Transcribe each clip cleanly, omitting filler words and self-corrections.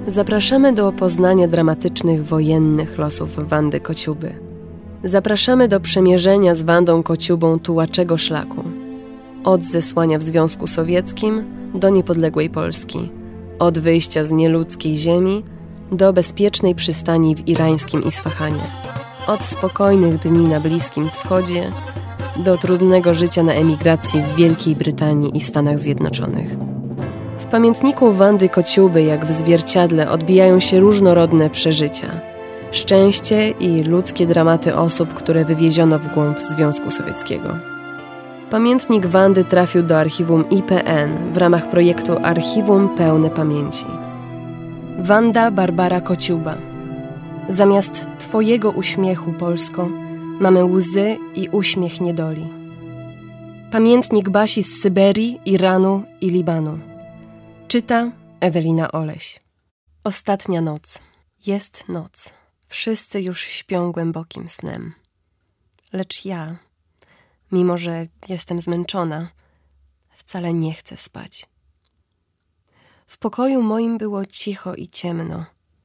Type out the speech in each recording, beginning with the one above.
Zapraszamy do poznania dramatycznych wojennych losów Wandy Kociuby. Zapraszamy do przemierzenia z Wandą Kociubą tułaczego szlaku. Od zesłania w Związku Sowieckim do niepodległej Polski. Od wyjścia z nieludzkiej ziemi do bezpiecznej przystani w irańskim Isfahanie. Od spokojnych dni na Bliskim Wschodzie do trudnego życia na emigracji w Wielkiej Brytanii i Stanach Zjednoczonych. W pamiętniku Wandy Kociuby, jak w zwierciadle, odbijają się różnorodne przeżycia. Szczęście i ludzkie dramaty osób, które wywieziono w głąb Związku Sowieckiego. Pamiętnik Wandy trafił do archiwum IPN w ramach projektu Archiwum Pełne Pamięci. Wanda Barbara Kociuba. Zamiast Twojego uśmiechu, Polsko, mamy łzy i uśmiech niedoli. Pamiętnik Basi z Syberii, Iranu i Libanu. Czyta Ewelina Oleś. Ostatnia noc. Jest noc. Wszyscy już śpią głębokim snem. Lecz ja, mimo że jestem zmęczona, wcale nie chcę spać. W pokoju moim było cicho i ciemno.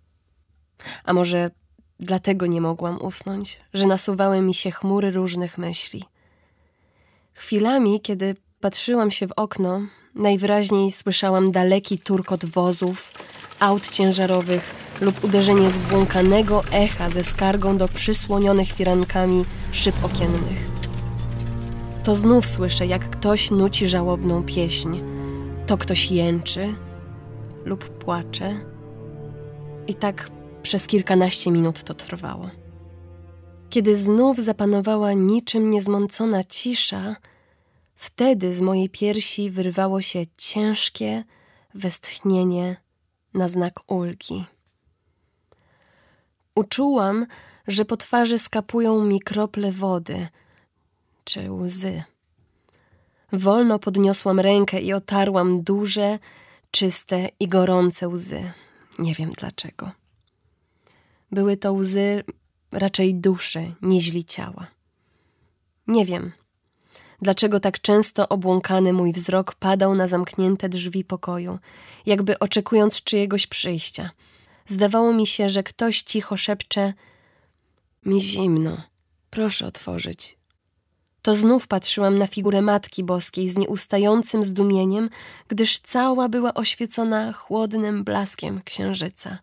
A może dlatego nie mogłam usnąć, że nasuwały mi się chmury różnych myśli. Chwilami, kiedy patrzyłam się w okno, najwyraźniej słyszałam daleki turkot wozów, aut ciężarowych lub uderzenie zbłąkanego echa ze skargą do przysłonionych firankami szyb okiennych. To znów słyszę, jak ktoś nuci żałobną pieśń. To ktoś jęczy lub płacze. I tak przez kilkanaście minut to trwało. Kiedy znów zapanowała niczym niezmącona cisza, wtedy z mojej piersi wyrwało się ciężkie westchnienie na znak ulgi. Uczułam, że po twarzy skapują mi krople wody czy łzy. Wolno podniosłam rękę i otarłam duże, czyste i gorące łzy. Nie wiem dlaczego. Były to łzy raczej duszy, niźli ciała. Nie wiem, dlaczego tak często obłąkany mój wzrok padał na zamknięte drzwi pokoju, jakby oczekując czyjegoś przyjścia. Zdawało mi się, że ktoś cicho szepcze: mi zimno, proszę otworzyć. To znów patrzyłam na figurę Matki Boskiej z nieustającym zdumieniem, gdyż cała była oświecona chłodnym blaskiem księżyca.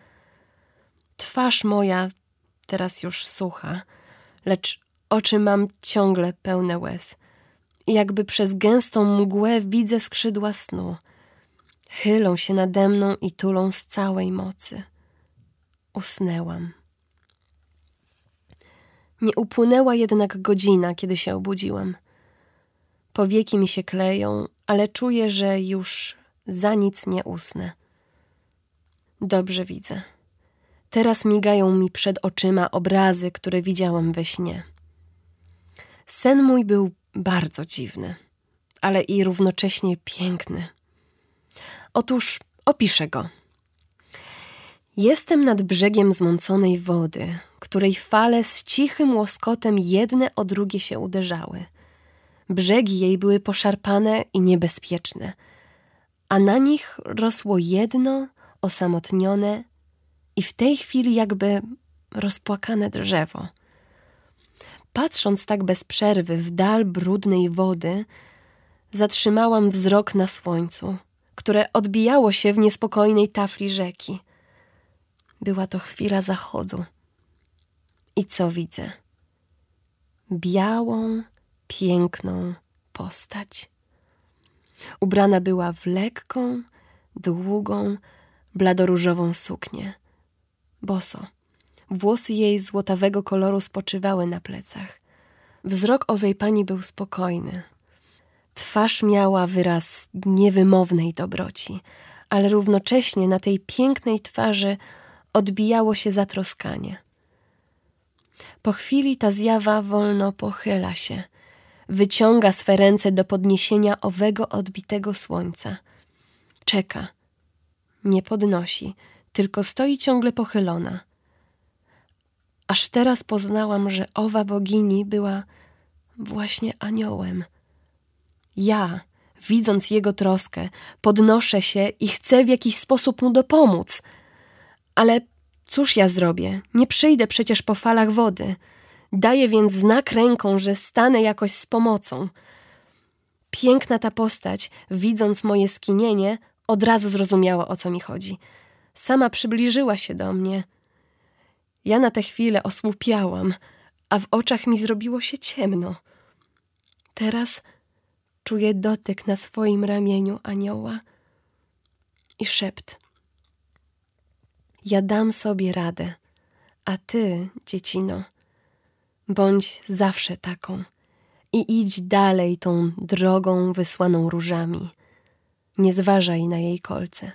Twarz moja teraz już sucha, lecz oczy mam ciągle pełne łez. I jakby przez gęstą mgłę widzę skrzydła snu. Chylą się nade mną i tulą z całej mocy. Usnęłam. Nie upłynęła jednak godzina, kiedy się obudziłam. Powieki mi się kleją, ale czuję, że już za nic nie usnę. Dobrze widzę. Teraz migają mi przed oczyma obrazy, które widziałam we śnie. Sen mój był bardzo dziwny, ale i równocześnie piękny. Otóż opiszę go. Jestem nad brzegiem zmąconej wody, której fale z cichym łoskotem jedne o drugie się uderzały. Brzegi jej były poszarpane i niebezpieczne, a na nich rosło jedno osamotnione i w tej chwili jakby rozpłakane drzewo. Patrząc tak bez przerwy w dal brudnej wody, zatrzymałam wzrok na słońcu, które odbijało się w niespokojnej tafli rzeki. Była to chwila zachodu. I co widzę? Białą, piękną postać. Ubrana była w lekką, długą, bladoróżową suknię. Boso. Włosy jej złotawego koloru spoczywały na plecach. Wzrok owej pani był spokojny. Twarz miała wyraz niewymownej dobroci, ale równocześnie na tej pięknej twarzy odbijało się zatroskanie. Po chwili ta zjawa wolno pochyla się, wyciąga swe ręce do podniesienia owego odbitego słońca. Czeka. Nie podnosi, tylko stoi ciągle pochylona. Aż teraz poznałam, że owa bogini była właśnie aniołem. Ja, widząc jego troskę, podnoszę się i chcę w jakiś sposób mu dopomóc. Ale cóż ja zrobię? Nie przyjdę przecież po falach wody. Daję więc znak ręką, że stanę jakoś z pomocą. Piękna ta postać, widząc moje skinienie, od razu zrozumiała, o co mi chodzi. Sama przybliżyła się do mnie. Ja na tę chwilę osłupiałam, a w oczach mi zrobiło się ciemno. Teraz czuję dotyk na swoim ramieniu anioła i szept. Ja dam sobie radę, a ty, dziecino, bądź zawsze taką i idź dalej tą drogą wysłaną różami. Nie zważaj na jej kolce.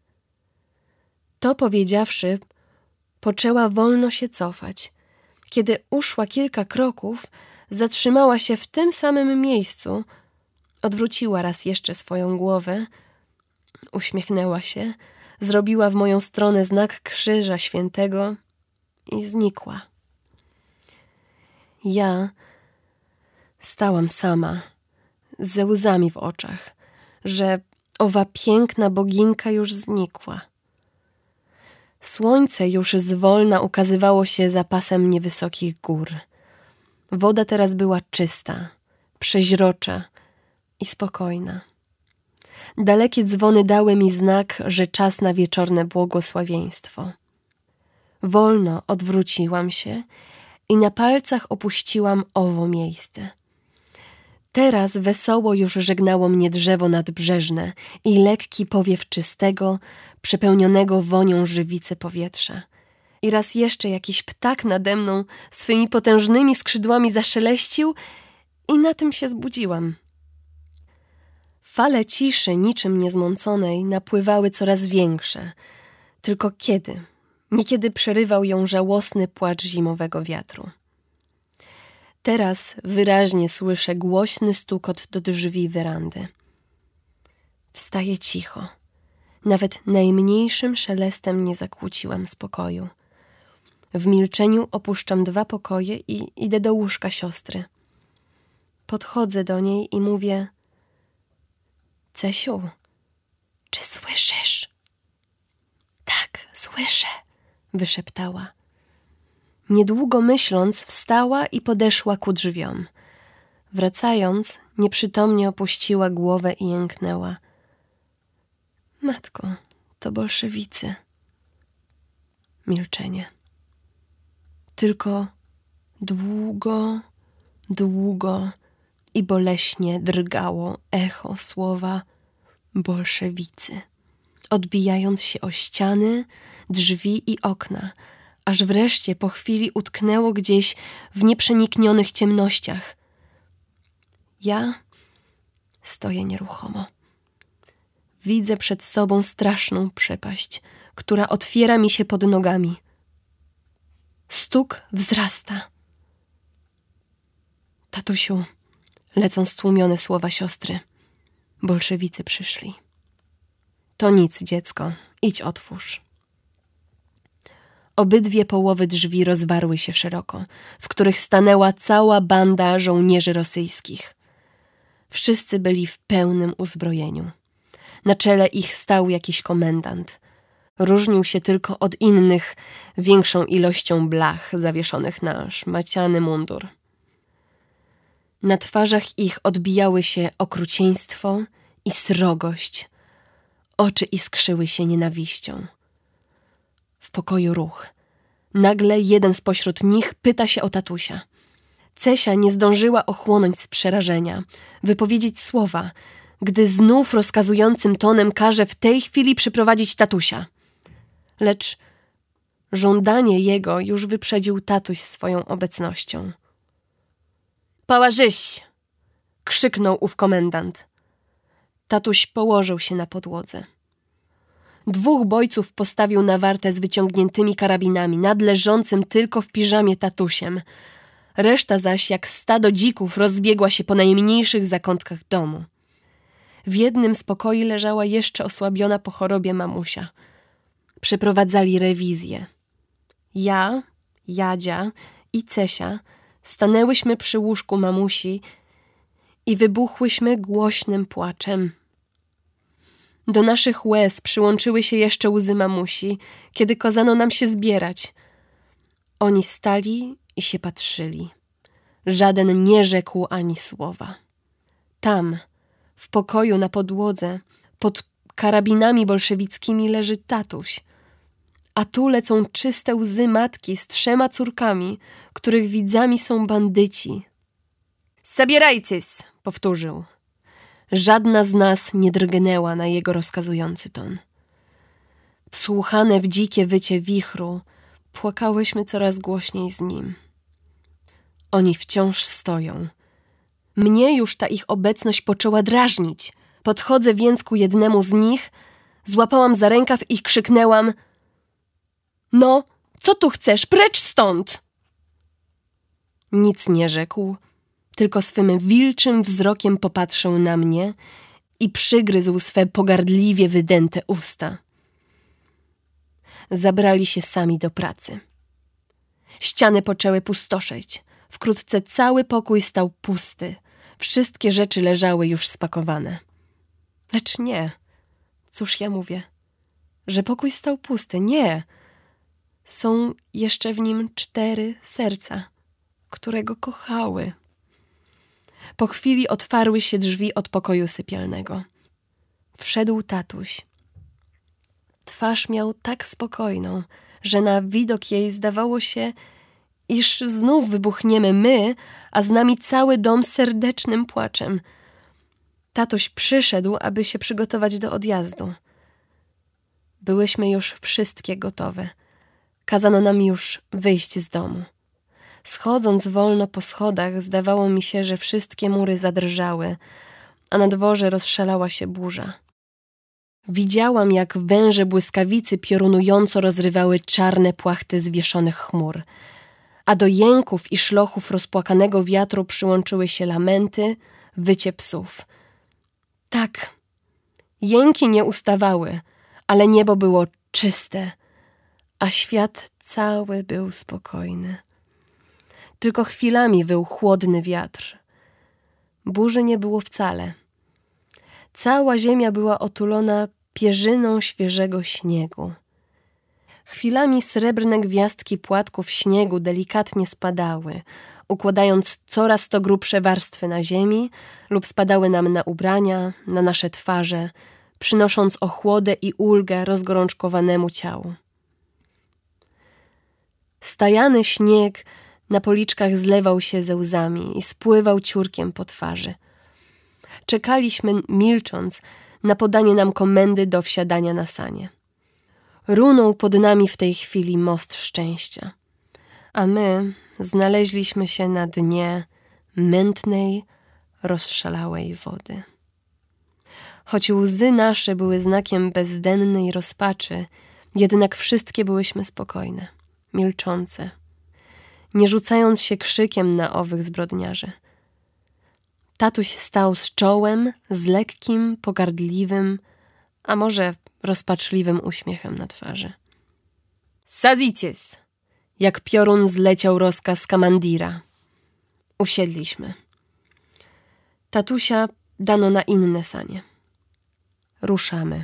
To powiedziawszy, poczęła wolno się cofać. Kiedy uszła kilka kroków, zatrzymała się w tym samym miejscu, odwróciła raz jeszcze swoją głowę, uśmiechnęła się, zrobiła w moją stronę znak Krzyża Świętego i znikła. Ja stałam sama, ze łzami w oczach, że owa piękna boginka już znikła. Słońce już zwolna ukazywało się za pasem niewysokich gór. Woda teraz była czysta, przeźrocza i spokojna. Dalekie dzwony dały mi znak, że czas na wieczorne błogosławieństwo. Wolno odwróciłam się i na palcach opuściłam owo miejsce. Teraz wesoło już żegnało mnie drzewo nadbrzeżne i lekki powiew czystego, przepełnionego wonią żywicy powietrza. I raz jeszcze jakiś ptak nade mną swymi potężnymi skrzydłami zaszeleścił i na tym się zbudziłam. Fale ciszy, niczym niezmąconej, napływały coraz większe. Tylko kiedy? Niekiedy przerywał ją żałosny płacz zimowego wiatru. Teraz wyraźnie słyszę głośny stukot do drzwi werandy. Wstaję cicho. Nawet najmniejszym szelestem nie zakłóciłam spokoju. W milczeniu opuszczam 2 pokoje i idę do łóżka siostry. Podchodzę do niej i mówię: Cesiu, czy słyszysz? Tak, słyszę, wyszeptała. Niedługo myśląc, wstała i podeszła ku drzwiom. Wracając, nieprzytomnie opuściła głowę i jęknęła. Matko, to bolszewicy. Milczenie. Tylko długo, długo i boleśnie drgało echo słowa bolszewicy, odbijając się o ściany, drzwi i okna, aż wreszcie po chwili utknęło gdzieś w nieprzeniknionych ciemnościach. Ja stoję nieruchomo. Widzę przed sobą straszną przepaść, która otwiera mi się pod nogami. Stuk wzrasta. Tatusiu, lecą stłumione słowa siostry. Bolszewicy przyszli. To nic, dziecko, idź otwórz. Obydwie połowy drzwi rozwarły się szeroko, w których stanęła cała banda żołnierzy rosyjskich. Wszyscy byli w pełnym uzbrojeniu. Na czele ich stał jakiś komendant. Różnił się tylko od innych większą ilością blach zawieszonych na szmaciany mundur. Na twarzach ich odbijały się okrucieństwo i srogość. Oczy iskrzyły się nienawiścią. W pokoju ruch. Nagle jeden spośród nich pyta się o tatusia. Cesia nie zdążyła ochłonąć z przerażenia, wypowiedzieć słowa, gdy znów rozkazującym tonem każe w tej chwili przyprowadzić tatusia. Lecz żądanie jego już wyprzedził tatuś swoją obecnością. Pałażyś! Krzyknął ów komendant. Tatuś położył się na podłodze. 2 bojców postawił na wartę z wyciągniętymi karabinami, nad leżącym tylko w piżamie tatusiem. Reszta zaś jak stado dzików rozbiegła się po najmniejszych zakątkach domu. W jednym z pokoi leżała jeszcze osłabiona po chorobie mamusia. Przeprowadzali rewizję. Ja, Jadzia i Cesia stanęłyśmy przy łóżku mamusi i wybuchłyśmy głośnym płaczem. Do naszych łez przyłączyły się jeszcze łzy mamusi, kiedy kazano nam się zbierać. Oni stali i się patrzyli. Żaden nie rzekł ani słowa. Tam, w pokoju na podłodze, pod karabinami bolszewickimi leży tatuś, a tu lecą czyste łzy matki z 3 córkami, których widzami są bandyci. Zabierajcys, powtórzył. Żadna z nas nie drgnęła na jego rozkazujący ton. Wsłuchane w dzikie wycie wichru, płakałyśmy coraz głośniej z nim. Oni wciąż stoją. Mnie już ta ich obecność poczęła drażnić. Podchodzę więc ku jednemu z nich, złapałam za rękaw i krzyknęłam: no, co tu chcesz? Precz stąd! Nic nie rzekł, tylko swym wilczym wzrokiem popatrzył na mnie i przygryzł swe pogardliwie wydęte usta. Zabrali się sami do pracy. Ściany poczęły pustoszeć. Wkrótce cały pokój stał pusty. Wszystkie rzeczy leżały już spakowane. Lecz nie. Cóż ja mówię? Że pokój stał pusty? Nie. Są jeszcze w nim 4 serca, które go kochały. Po chwili otwarły się drzwi od pokoju sypialnego. Wszedł tatuś. Twarz miał tak spokojną, że na widok jej zdawało się, iż znów wybuchniemy my, a z nami cały dom serdecznym płaczem. Tatuś przyszedł, aby się przygotować do odjazdu. Byłyśmy już wszystkie gotowe. Kazano nam już wyjść z domu. Schodząc wolno po schodach, zdawało mi się, że wszystkie mury zadrżały, a na dworze rozszalała się burza. Widziałam, jak węże błyskawicy piorunująco rozrywały czarne płachty zwieszonych chmur, a do jęków i szlochów rozpłakanego wiatru przyłączyły się lamenty, wycie psów. Tak, jęki nie ustawały, ale niebo było czyste, a świat cały był spokojny. Tylko chwilami wył chłodny wiatr. Burzy nie było wcale. Cała ziemia była otulona pierzyną świeżego śniegu. Chwilami srebrne gwiazdki płatków śniegu delikatnie spadały, układając coraz to grubsze warstwy na ziemi lub spadały nam na ubrania, na nasze twarze, przynosząc ochłodę i ulgę rozgorączkowanemu ciału. Stajany śnieg na policzkach zlewał się ze łzami i spływał ciurkiem po twarzy. Czekaliśmy, milcząc, na podanie nam komendy do wsiadania na sanie. Runął pod nami w tej chwili most szczęścia, a my znaleźliśmy się na dnie mętnej, rozszalałej wody. Choć łzy nasze były znakiem bezdennej rozpaczy, jednak wszystkie byłyśmy spokojne, milczące, nie rzucając się krzykiem na owych zbrodniarzy. Tatuś stał z czołem, z lekkim, pogardliwym, a może rozpaczliwym uśmiechem na twarzy. Sadzicies! Jak piorun zleciał rozkaz kamandira. Usiedliśmy. Tatusia dano na inne sanie. Ruszamy.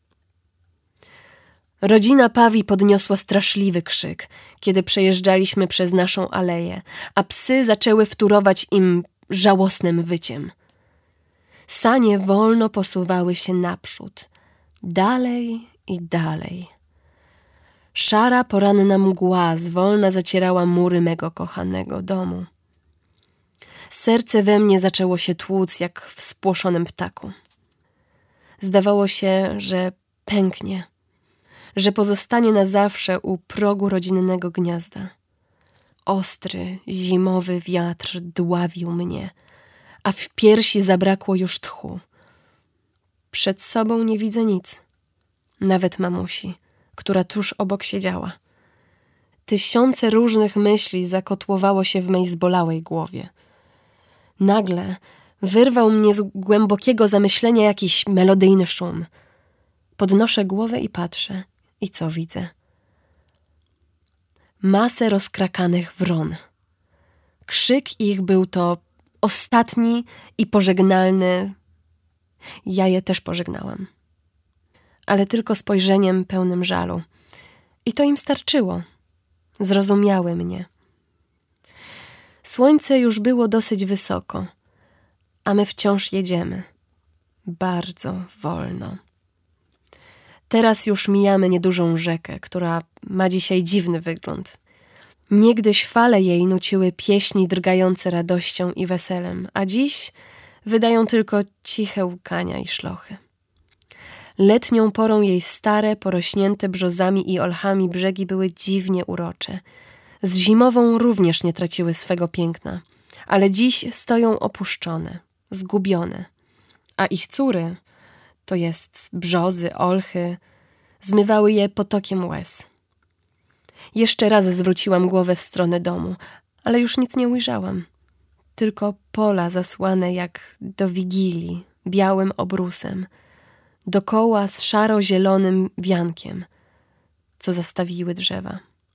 Rodzina Pawi podniosła straszliwy krzyk, kiedy przejeżdżaliśmy przez naszą aleję, a psy zaczęły wtórować im żałosnym wyciem. Sanie wolno posuwały się naprzód, dalej i dalej. Szara, poranna mgła zwolna zacierała mury mego kochanego domu. Serce we mnie zaczęło się tłuc jak w spłoszonym ptaku. Zdawało się, że pęknie, że pozostanie na zawsze u progu rodzinnego gniazda. Ostry, zimowy wiatr dławił mnie, a w piersi zabrakło już tchu. Przed sobą nie widzę nic, nawet mamusi, która tuż obok siedziała. 1000 różnych myśli zakotłowało się w mej zbolałej głowie. Nagle wyrwał mnie z głębokiego zamyślenia jakiś melodyjny szum. Podnoszę głowę i patrzę. I co widzę? Masę rozkrakanych wron. Krzyk ich był to ostatni i pożegnalny. Ja je też pożegnałam. ale tylko spojrzeniem pełnym żalu. I to im starczyło. Zrozumiały mnie. Słońce już było dosyć wysoko, a my wciąż jedziemy. Bardzo wolno. Teraz już mijamy niedużą rzekę, która ma dzisiaj dziwny wygląd. Niegdyś fale jej nuciły pieśni drgające radością i weselem, a dziś wydają tylko ciche łkania i szlochy. Letnią porą jej stare, porośnięte brzozami i olchami brzegi były dziwnie urocze. Z zimową również nie traciły swego piękna, ale dziś stoją opuszczone, zgubione, a ich córy, to jest brzozy, olchy, zmywały je potokiem łez. Jeszcze raz zwróciłam głowę w stronę domu, ale już nic nie ujrzałam. Tylko pola zasłane jak do wigilii, białym obrusem, dokoła z szaro-zielonym wiankiem, co zastawiły drzewa.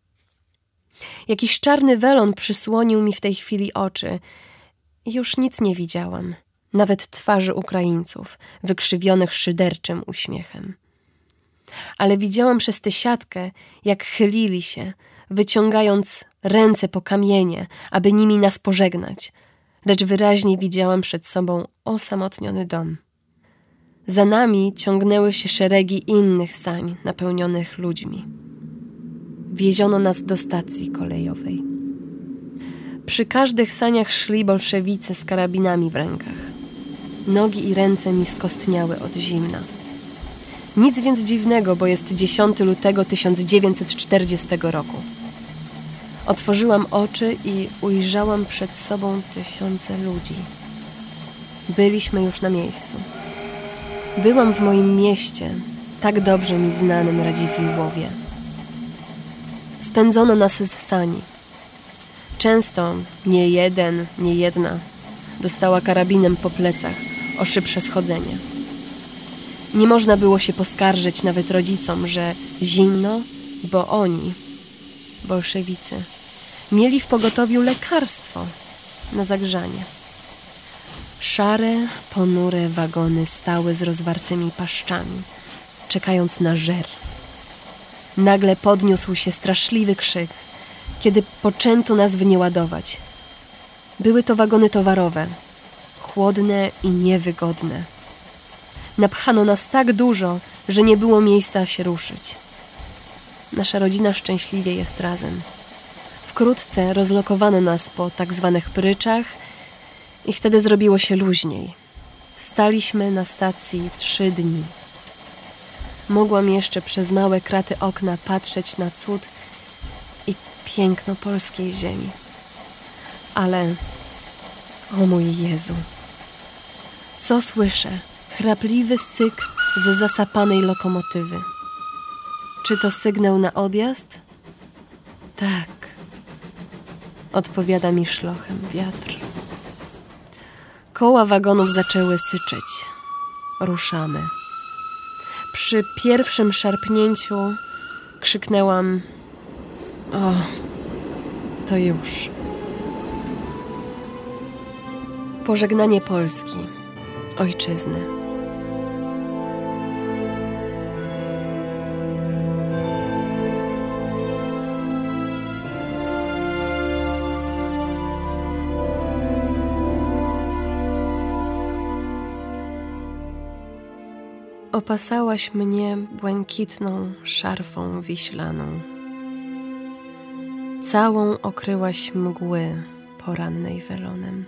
Jakiś czarny welon przysłonił mi w tej chwili oczy i już nic nie widziałam, nawet twarzy Ukraińców, wykrzywionych szyderczym uśmiechem. Ale widziałam przez tę siatkę, jak chylili się, wyciągając ręce po kamienie, aby nimi nas pożegnać, lecz wyraźnie widziałam przed sobą osamotniony dom. Za nami ciągnęły się szeregi innych sań napełnionych ludźmi. Wieziono nas do stacji kolejowej. Przy każdych saniach szli bolszewicy z karabinami w rękach. Nogi i ręce mi skostniały od zimna. Nic więc dziwnego, bo jest 10 lutego 1940 roku. Otworzyłam oczy i ujrzałam przed sobą tysiące ludzi. Byliśmy już na miejscu. Byłam w moim mieście, tak dobrze mi znanym Radziwiłłowie. Spędzono nas z sani. Często nie jeden, nie jedna dostała karabinem po plecach o szybsze schodzenie. Nie można było się poskarżyć nawet rodzicom, że zimno, bo oni, bolszewicy, mieli w pogotowiu lekarstwo na zagrzanie. Szare, ponure wagony stały z rozwartymi paszczami, czekając na żer. Nagle podniósł się straszliwy krzyk, kiedy poczęto nas w nie ładować. Były to wagony towarowe, chłodne i niewygodne. Napchano nas tak dużo, że nie było miejsca się ruszyć. Nasza rodzina szczęśliwie jest razem. Wkrótce rozlokowano nas po tak zwanych pryczach i wtedy zrobiło się luźniej. Staliśmy na stacji 3 dni. Mogłam jeszcze przez małe kraty okna patrzeć na cud i piękno polskiej ziemi. Ale, o mój Jezu, co słyszę? Chrapliwy syk z zasapanej lokomotywy. Czy to sygnał na odjazd? Tak, odpowiada mi szlochem wiatr. Koła wagonów zaczęły syczeć. Ruszamy. Przy pierwszym szarpnięciu krzyknęłam: o, to już. Pożegnanie Polski, ojczyzny. Opasałaś mnie błękitną szarfą wiślaną. Całą okryłaś mgły porannej welonem.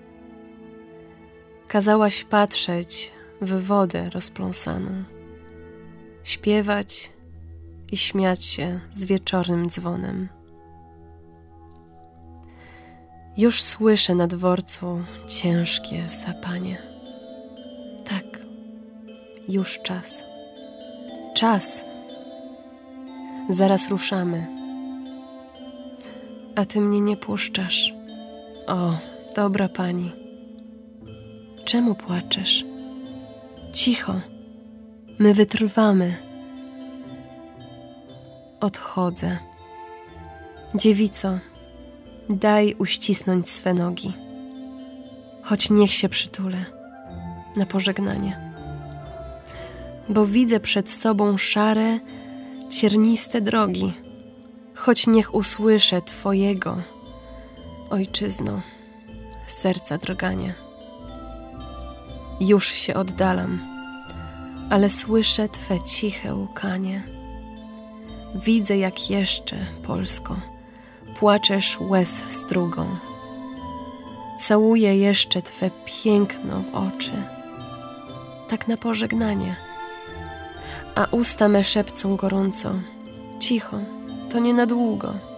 Kazałaś patrzeć w wodę rozpląsaną, śpiewać i śmiać się z wieczornym dzwonem. Już słyszę na dworcu ciężkie sapanie. Tak, już czas. Czas. Zaraz ruszamy. A ty mnie nie puszczasz. O, dobra pani. Czemu płaczesz? Cicho. My wytrwamy. Odchodzę. Dziewico, daj uścisnąć swe nogi. Choć niech się przytulę na pożegnanie. bo widzę przed sobą szare, cierniste drogi, choć niech usłyszę Twojego, Ojczyzno, serca drganie. Już się oddalam, ale słyszę Twe ciche łkanie. Widzę, jak jeszcze, Polsko, płaczesz łez strugą. Całuję jeszcze Twe piękno w oczy, tak na pożegnanie. A usta me szepcą gorąco: cicho, to nie na długo.